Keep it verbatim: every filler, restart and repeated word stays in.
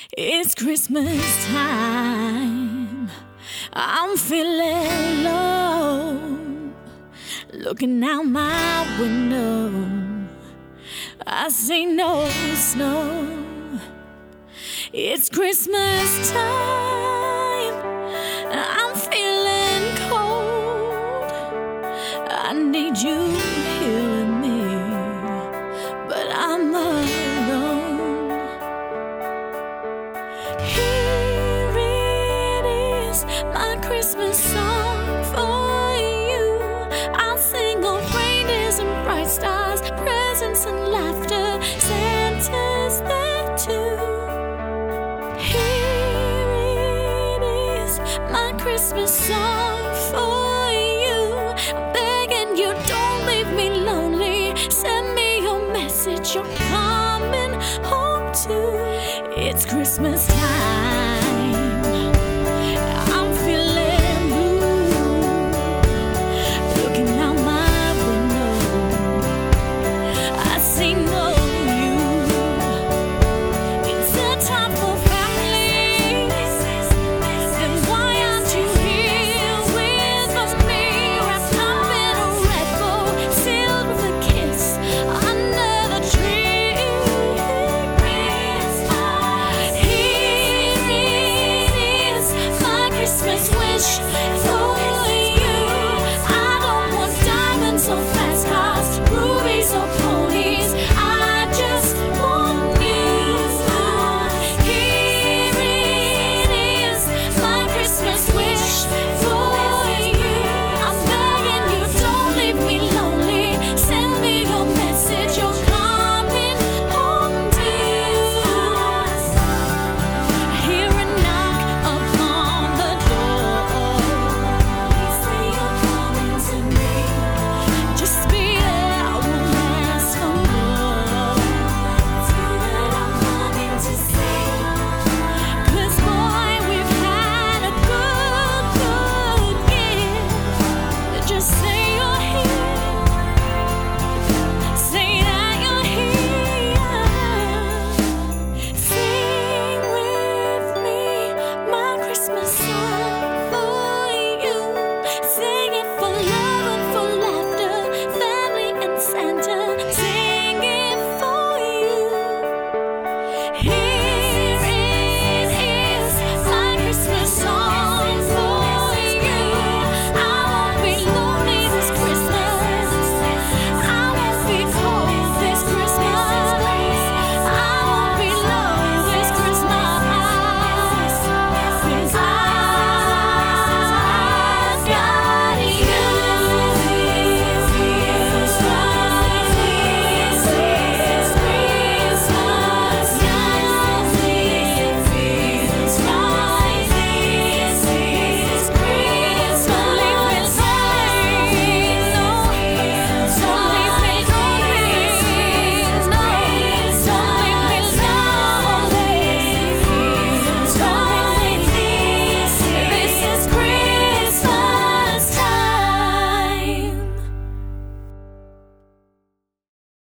It's Christmas time. I'm feeling low. Looking out my window, I see no snow. It's Christmas time. I'm feeling cold. I need you here with me, but I'm alone. Here it is, my Christmas song for you. I'll sing of reindeers and bright stars, presents and laughter, Santa's there too. Here it is, my Christmas song for you. I'm begging you, don't leave me lonely. Send me your message, you're coming home too. It's Christmas time.